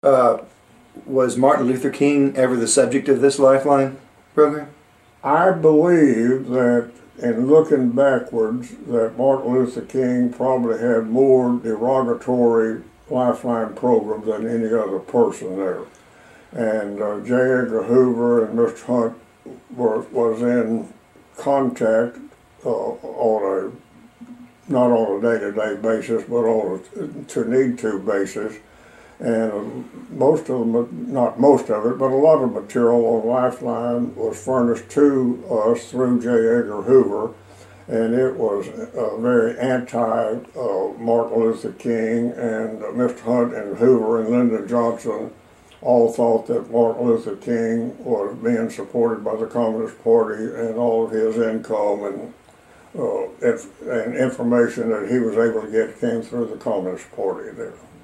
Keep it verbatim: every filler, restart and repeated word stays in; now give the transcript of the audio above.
Uh, was Martin Luther King ever the subject of this Lifeline program? I believe that in looking backwards that Martin Luther King probably had more derogatory Lifeline programs than any other person there. And uh, J. Edgar Hoover and Mister Hunt were, was in contact uh, on a, not on a day-to-day basis, but on a to-need-to basis. And um, most of them, not most of it, but a lot of material on Lifeline was furnished to us through J. Edgar Hoover, and it was uh, very anti-Martin uh, Luther King, and uh, Mister Hunt and Hoover and Lyndon Johnson all thought that Martin Luther King was being supported by the Communist Party, and all of his income and, uh, if, and information that he was able to get came through the Communist Party there.